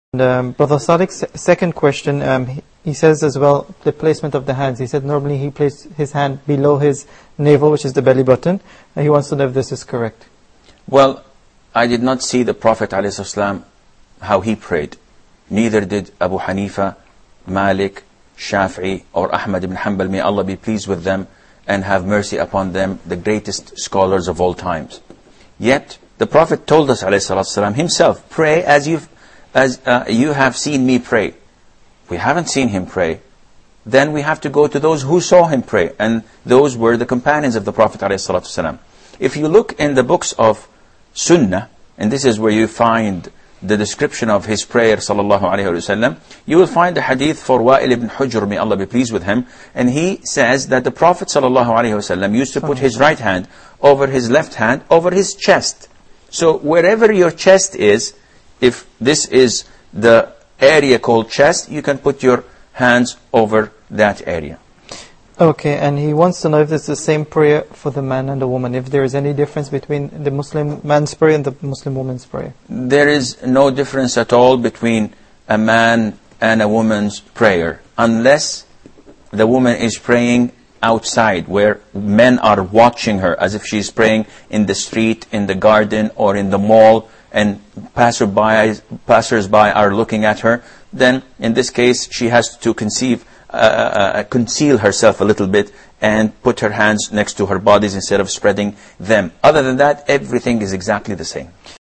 Brother Sadiq's second question, he says as well, the placement of the hands. He said normally he placed his hand below his navel, which is the belly button. And he wants to know if this is correct. Well, I did not see the Prophet ﷺ how he prayed. Neither did Abu Hanifa, Malik, Shafi'i, or Ahmad ibn Hanbal. May Allah be pleased with them and have mercy upon them, the greatest scholars of all times. Yet, the Prophet told us ﷺ himself, pray as you have seen me pray. We haven't seen him pray. Then we have to go to those who saw him pray. And those were the companions of the Prophet ﷺ. If you look in the books of Sunnah, and this is where you find the description of his prayer sallallahu alaihi wasallam, you will find a hadith for Wa'il ibn Hujr, may Allah be pleased with him, and he says that the Prophet sallallahu alaihi wasallam used to put his right hand over his left hand over his chest. So wherever your chest is, if this is the area called chest, you can put your hands over that area. Okay, and he wants to know if it's the same prayer for the man and the woman, if there is any difference between the Muslim man's prayer and the Muslim woman's prayer. There is no difference at all between a man and a woman's prayer, unless the woman is praying outside, where men are watching her, as if she's praying in the street, in the garden, or in the mall, and passers-by are looking at her. Then, in this case, she has to conceal herself a little bit and put her hands next to her bodies instead of spreading them. Other than that, everything is exactly the same.